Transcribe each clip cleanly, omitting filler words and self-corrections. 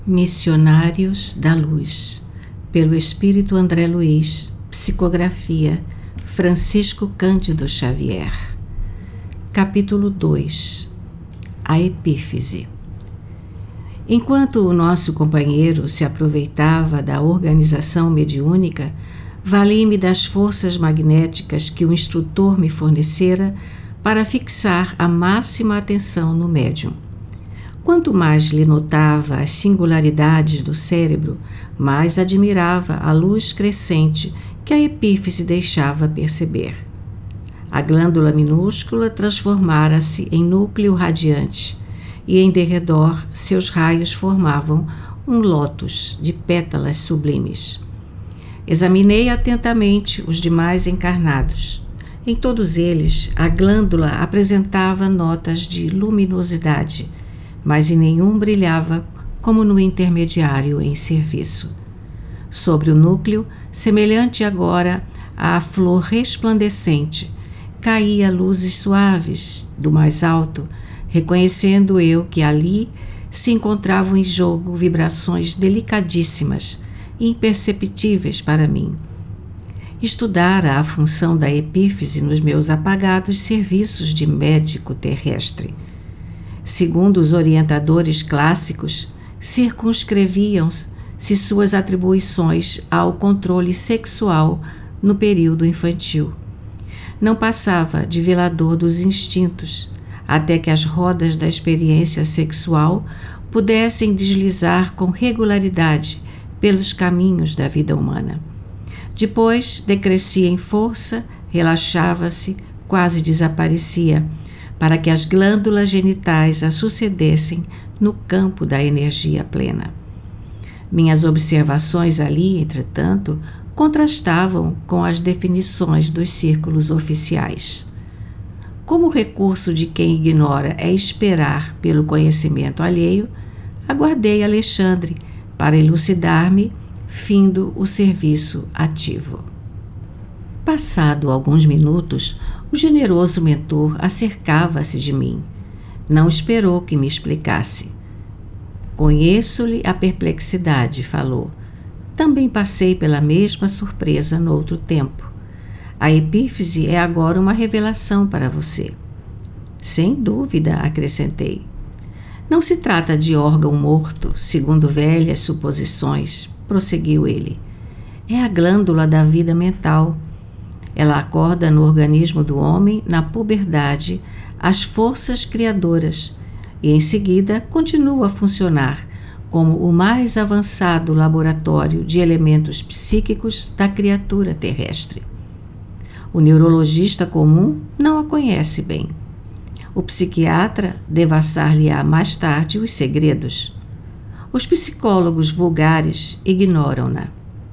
Missionários da Luz, pelo Espírito André Luiz, psicografia Francisco Cândido Xavier. Capítulo 2. A Epífise. Enquanto o nosso companheiro se aproveitava da organização mediúnica, vali-me das forças magnéticas que o instrutor me fornecera para fixar a máxima atenção no médium. Quanto mais lhe notava as singularidades do cérebro, mais admirava a luz crescente que a epífise deixava perceber. A glândula minúscula transformara-se em núcleo radiante e em derredor seus raios formavam um lótus de pétalas sublimes. Examinei atentamente os demais encarnados. Em todos eles, a glândula apresentava notas de luminosidade, mas em nenhum brilhava como no intermediário em serviço. Sobre o núcleo, semelhante agora à flor resplandecente, caía luzes suaves do mais alto, reconhecendo eu que ali se encontravam em jogo vibrações delicadíssimas, imperceptíveis para mim. Estudara a função da epífise nos meus apagados serviços de médico terrestre. Segundo os orientadores clássicos, circunscreviam-se suas atribuições ao controle sexual no período infantil. Não passava de velador dos instintos, até que as rodas da experiência sexual pudessem deslizar com regularidade pelos caminhos da vida humana. Depois decrescia em força, relaxava-se, quase desaparecia, para que as glândulas genitais a sucedessem no campo da energia plena. Minhas observações ali, entretanto, contrastavam com as definições dos círculos oficiais. Como o recurso de quem ignora é esperar pelo conhecimento alheio, aguardei Alexandre para elucidar-me, findo o serviço ativo. Passado alguns minutos, o generoso mentor acercava-se de mim. Não esperou que me explicasse. Conheço-lhe a perplexidade, falou. Também passei pela mesma surpresa noutro tempo. A epífise é agora uma revelação para você. Sem dúvida, acrescentei. Não se trata de órgão morto, segundo velhas suposições, prosseguiu ele. É a glândula da vida mental. Ela acorda no organismo do homem, na puberdade, as forças criadoras e, em seguida, continua a funcionar como o mais avançado laboratório de elementos psíquicos da criatura terrestre. O neurologista comum não a conhece bem. O psiquiatra devassar-lhe-á mais tarde os segredos. Os psicólogos vulgares ignoram-na.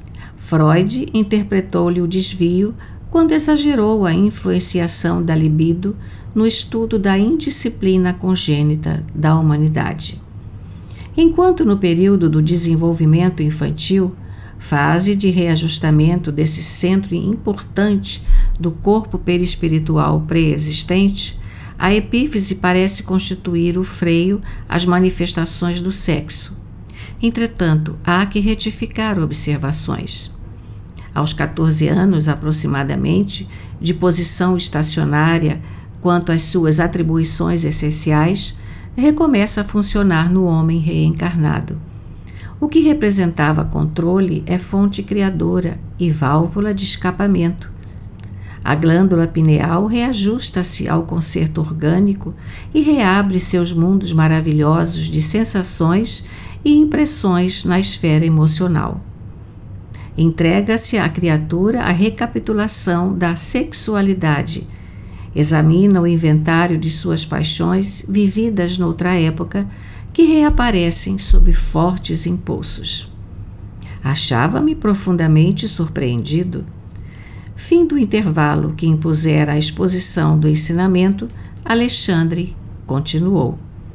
Freud interpretou-lhe o desvio quando exagerou a influenciação da libido no estudo da indisciplina congênita da humanidade. Enquanto no período do desenvolvimento infantil, fase de reajustamento desse centro importante do corpo perispiritual pré-existente, a epífise parece constituir o freio às manifestações do sexo. Entretanto, há que retificar observações. Aos 14 anos, aproximadamente, de posição estacionária quanto às suas atribuições essenciais, recomeça a funcionar no homem reencarnado. O que representava controle é fonte criadora e válvula de escapamento. A glândula pineal reajusta-se ao concerto orgânico e reabre seus mundos maravilhosos de sensações e impressões na esfera emocional. Entrega-se à criatura a recapitulação da sexualidade, examina o inventário de suas paixões vividas noutra época, que reaparecem sob fortes impulsos. Achava-me profundamente surpreendido. Fim do intervalo que impusera a exposição do ensinamento, Alexandre continuou.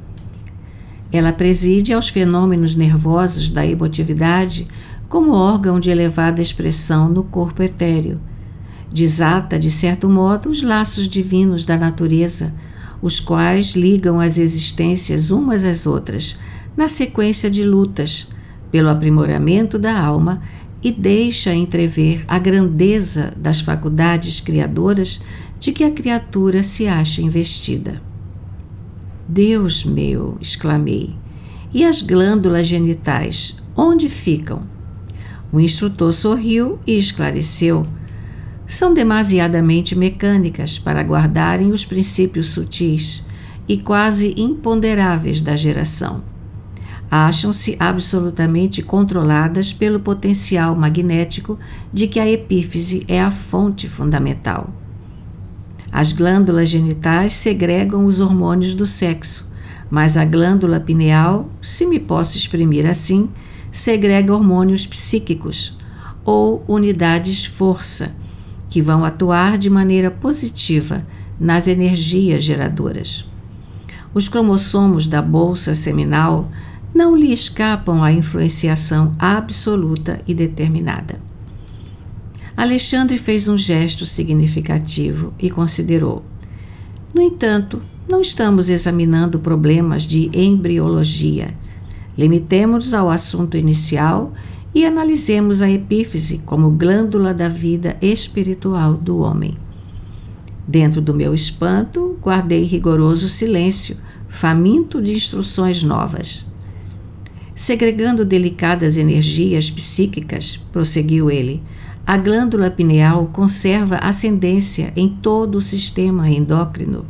Ela preside aos fenômenos nervosos da emotividade como órgão de elevada expressão no corpo etéreo. Desata, de certo modo, os laços divinos da natureza, os quais ligam as existências umas às outras, na sequência de lutas pelo aprimoramento da alma e deixa entrever a grandeza das faculdades criadoras de que a criatura se acha investida. Deus meu, exclamei, e as glândulas genitais, onde ficam? O instrutor sorriu e esclareceu. São demasiadamente mecânicas para guardarem os princípios sutis e quase imponderáveis da geração. Acham-se absolutamente controladas pelo potencial magnético de que a epífise é a fonte fundamental. As glândulas genitais segregam os hormônios do sexo, mas a glândula pineal, se me posso exprimir assim, segrega hormônios psíquicos ou unidades força, que vão atuar de maneira positiva nas energias geradoras. Os cromossomos da bolsa seminal não lhe escapam à influenciação absoluta e determinada. Alexandre fez um gesto significativo e considerou. No entanto, não estamos examinando problemas de embriologia. Limitemo-nos ao assunto inicial e analisemos a epífise como glândula da vida espiritual do homem. Dentro do meu espanto, guardei rigoroso silêncio, faminto de instruções novas. Segregando delicadas energias psíquicas, prosseguiu ele, a glândula pineal conserva ascendência em todo o sistema endócrino.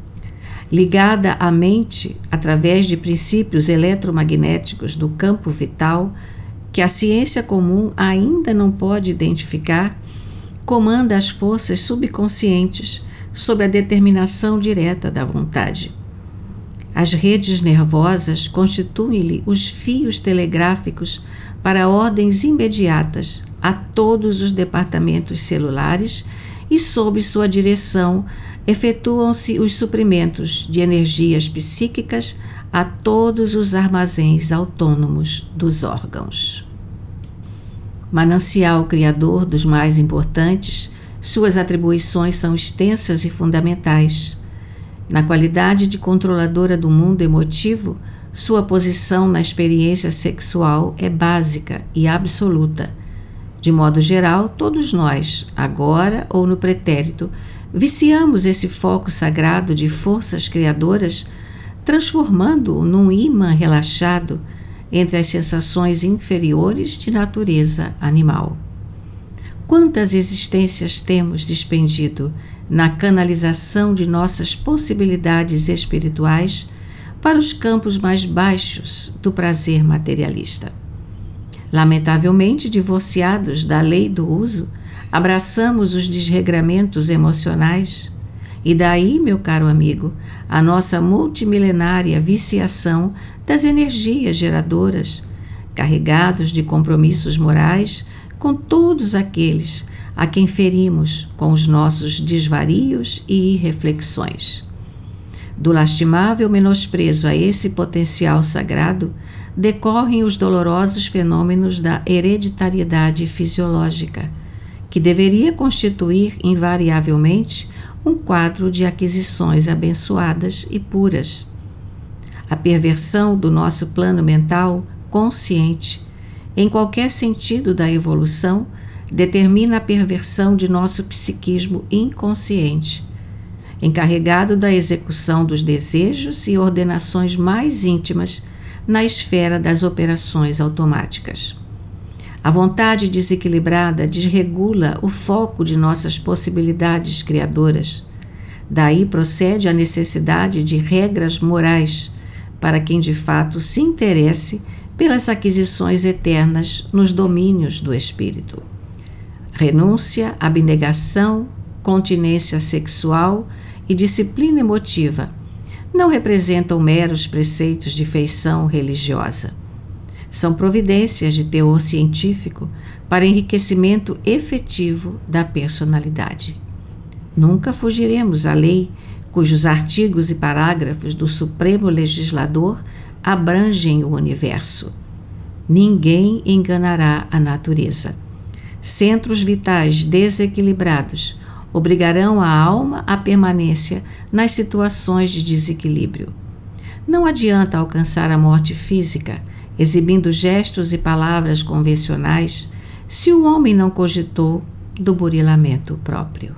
Ligada à mente através de princípios eletromagnéticos do campo vital, que a ciência comum ainda não pode identificar, comanda as forças subconscientes sob a determinação direta da vontade. As redes nervosas constituem-lhe os fios telegráficos para ordens imediatas a todos os departamentos celulares e, sob sua direção, efetuam-se os suprimentos de energias psíquicas a todos os armazéns autônomos dos órgãos. Manancial criador dos mais importantes, suas atribuições são extensas e fundamentais. Na qualidade de controladora do mundo emotivo, sua posição na experiência sexual é básica e absoluta. De modo geral, todos nós, agora ou no pretérito, viciamos esse foco sagrado de forças criadoras, transformando-o num ímã relaxado entre as sensações inferiores de natureza animal. Quantas existências temos despendido na canalização de nossas possibilidades espirituais para os campos mais baixos do prazer materialista. Lamentavelmente divorciados da lei do uso, abraçamos os desregramentos emocionais e daí, meu caro amigo, a nossa multimilenária viciação das energias geradoras, carregados de compromissos morais com todos aqueles a quem ferimos com os nossos desvarios e irreflexões. Do lastimável menosprezo a esse potencial sagrado decorrem os dolorosos fenômenos da hereditariedade fisiológica, que deveria constituir invariavelmente um quadro de aquisições abençoadas e puras. A perversão do nosso plano mental consciente, em qualquer sentido da evolução, determina a perversão de nosso psiquismo inconsciente, encarregado da execução dos desejos e ordenações mais íntimas na esfera das operações automáticas. A vontade desequilibrada desregula o foco de nossas possibilidades criadoras. Daí procede a necessidade de regras morais para quem de fato se interesse pelas aquisições eternas nos domínios do espírito. Renúncia, abnegação, continência sexual e disciplina emotiva não representam meros preceitos de feição religiosa. São providências de teor científico para enriquecimento efetivo da personalidade. Nunca fugiremos à lei cujos artigos e parágrafos do Supremo Legislador abrangem o universo. Ninguém enganará a natureza. Centros vitais desequilibrados obrigarão a alma à permanência nas situações de desequilíbrio. Não adianta alcançar a morte física, exibindo gestos e palavras convencionais, se o homem não cogitou do burilamento próprio.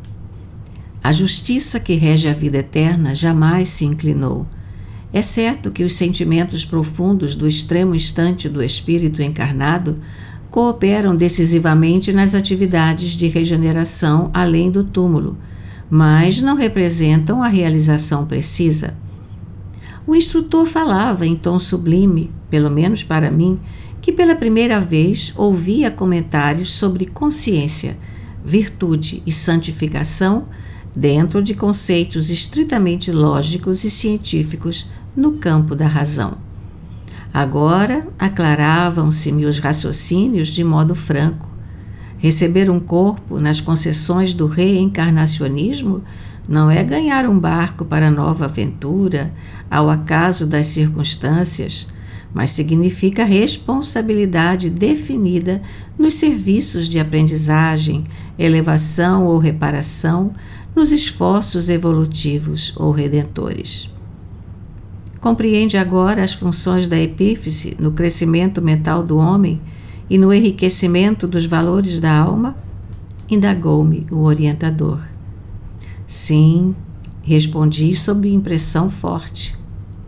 A justiça que rege a vida eterna jamais se inclinou. É certo que os sentimentos profundos do extremo instante do espírito encarnado cooperam decisivamente nas atividades de regeneração além do túmulo, mas não representam a realização precisa. O instrutor falava em tom sublime, pelo menos para mim, que pela primeira vez ouvia comentários sobre consciência, virtude e santificação dentro de conceitos estritamente lógicos e científicos no campo da razão. Agora aclaravam-se-me os raciocínios de modo franco. Receber um corpo nas concessões do reencarnacionismo não é ganhar um barco para nova aventura, ao acaso das circunstâncias, mas significa responsabilidade definida nos serviços de aprendizagem, elevação ou reparação, nos esforços evolutivos ou redentores. Compreende agora as funções da epífise no crescimento mental do homem e no enriquecimento dos valores da alma? Indagou-me o orientador. Sim, respondi sob impressão forte.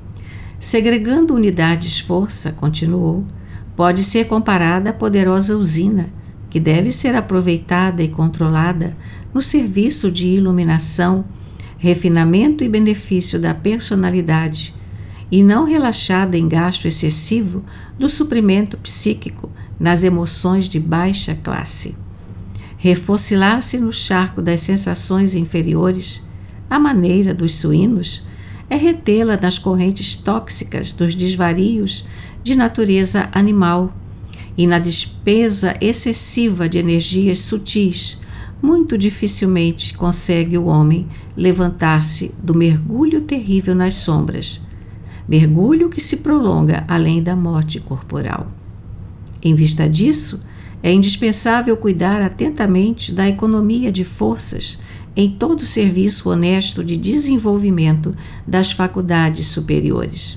Segregando unidades-força, continuou, pode ser comparada à poderosa usina, que deve ser aproveitada e controlada no serviço de iluminação, refinamento e benefício da personalidade, e não relaxada em gasto excessivo do suprimento psíquico nas emoções de baixa classe. Refocilar-se no charco das sensações inferiores, à maneira dos suínos, é retê-la nas correntes tóxicas dos desvarios de natureza animal e na despesa excessiva de energias sutis. Muito dificilmente consegue o homem levantar-se do mergulho terrível nas sombras, mergulho que se prolonga além da morte corporal. Em vista disso, é indispensável cuidar atentamente da economia de forças em todo serviço honesto de desenvolvimento das faculdades superiores.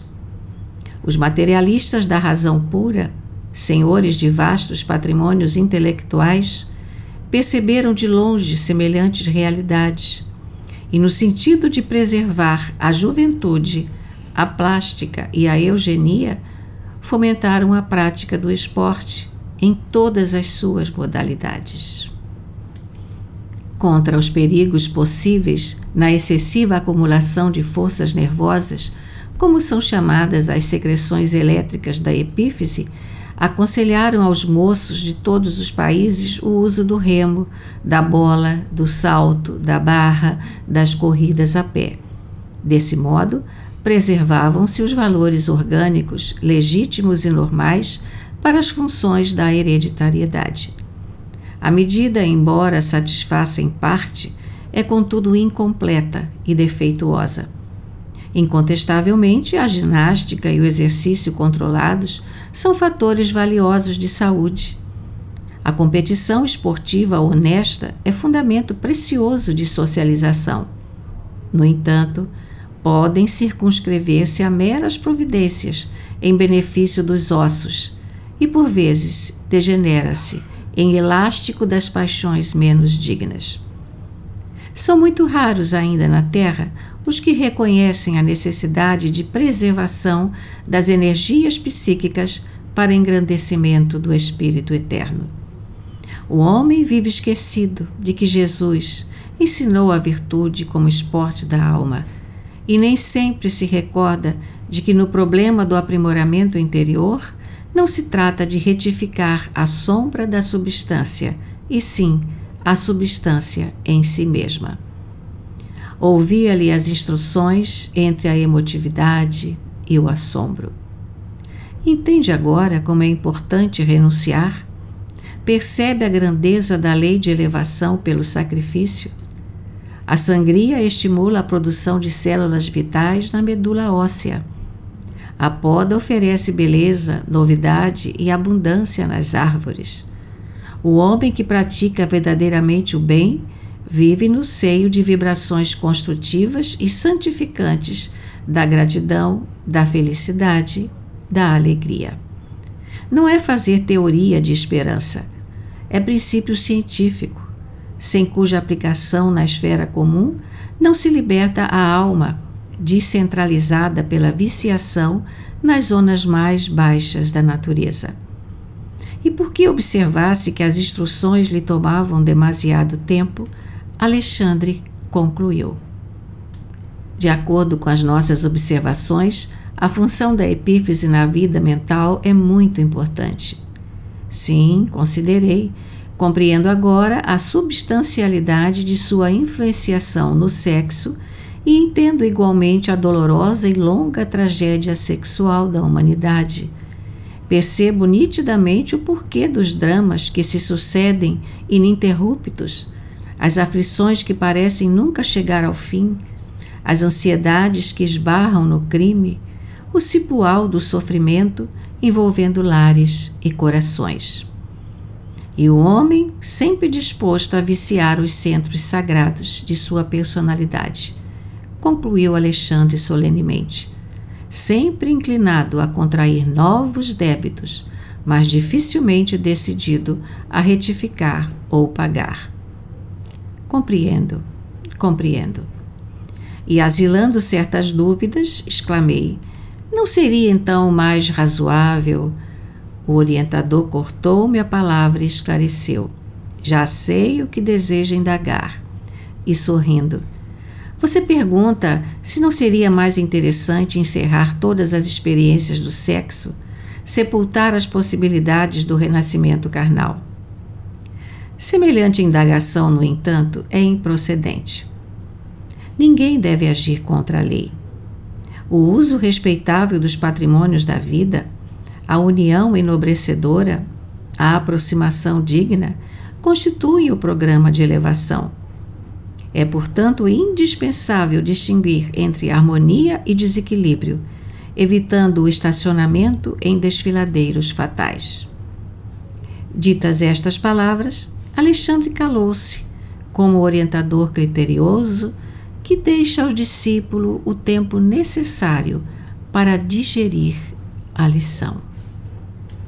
Os materialistas da razão pura, senhores de vastos patrimônios intelectuais, perceberam de longe semelhantes realidades e, no sentido de preservar a juventude, a plástica e a eugenia, fomentaram a prática do esporte em todas as suas modalidades. Contra os perigos possíveis na excessiva acumulação de forças nervosas, como são chamadas as secreções elétricas da epífise, aconselharam aos moços de todos os países o uso do remo, da bola, do salto, da barra, das corridas a pé. Desse modo, preservavam-se os valores orgânicos, legítimos e normais para as funções da hereditariedade. A medida, embora satisfaça em parte, é contudo incompleta e defeituosa. Incontestavelmente, a ginástica e o exercício controlados são fatores valiosos de saúde. A competição esportiva honesta é fundamento precioso de socialização. No entanto, podem circunscrever-se a meras providências em benefício dos ossos e, por vezes, degenera-se em elástico das paixões menos dignas. São muito raros ainda na Terra os que reconhecem a necessidade de preservação das energias psíquicas para engrandecimento do espírito eterno. O homem vive esquecido de que Jesus ensinou a virtude como esporte da alma e nem sempre se recorda de que no problema do aprimoramento interior não se trata de retificar a sombra da substância, e sim a substância em si mesma. Ouvia-lhe as instruções entre a emotividade e o assombro. Entende agora como é importante renunciar? Percebe a grandeza da lei de elevação pelo sacrifício? A sangria estimula a produção de células vitais na medula óssea. A poda oferece beleza, novidade e abundância nas árvores. O homem que pratica verdadeiramente o bem vive no seio de vibrações construtivas e santificantes da gratidão, da felicidade, da alegria. Não é fazer teoria de esperança, é princípio científico, sem cuja aplicação na esfera comum não se liberta a alma, descentralizada pela viciação nas zonas mais baixas da natureza. E porque observasse que as instruções lhe tomavam demasiado tempo, Alexandre concluiu. De acordo com as nossas observações, a função da epífise na vida mental é muito importante. Sim, considerei. Compreendo agora a substancialidade de sua influenciação no sexo e entendo igualmente a dolorosa e longa tragédia sexual da humanidade. Percebo nitidamente o porquê dos dramas que se sucedem ininterruptos, as aflições que parecem nunca chegar ao fim, as ansiedades que esbarram no crime, o cipoal do sofrimento envolvendo lares e corações. E o homem sempre disposto a viciar os centros sagrados de sua personalidade, concluiu Alexandre solenemente, sempre inclinado a contrair novos débitos, mas dificilmente decidido a retificar ou pagar. Compreendo. E asilando certas dúvidas, exclamei, não seria então mais razoável? O orientador cortou-me a palavra e esclareceu. Já sei o que deseja indagar. E sorrindo, você pergunta se não seria mais interessante encerrar todas as experiências do sexo, sepultar as possibilidades do renascimento carnal. Semelhante indagação, no entanto, é improcedente. Ninguém deve agir contra a lei. O uso respeitável dos patrimônios da vida, a união enobrecedora, a aproximação digna, constituem o programa de elevação. É, portanto, indispensável distinguir entre harmonia e desequilíbrio, evitando o estacionamento em desfiladeiros fatais. Ditas estas palavras, Alexandre calou-se, como orientador criterioso que deixa ao discípulo o tempo necessário para digerir a lição.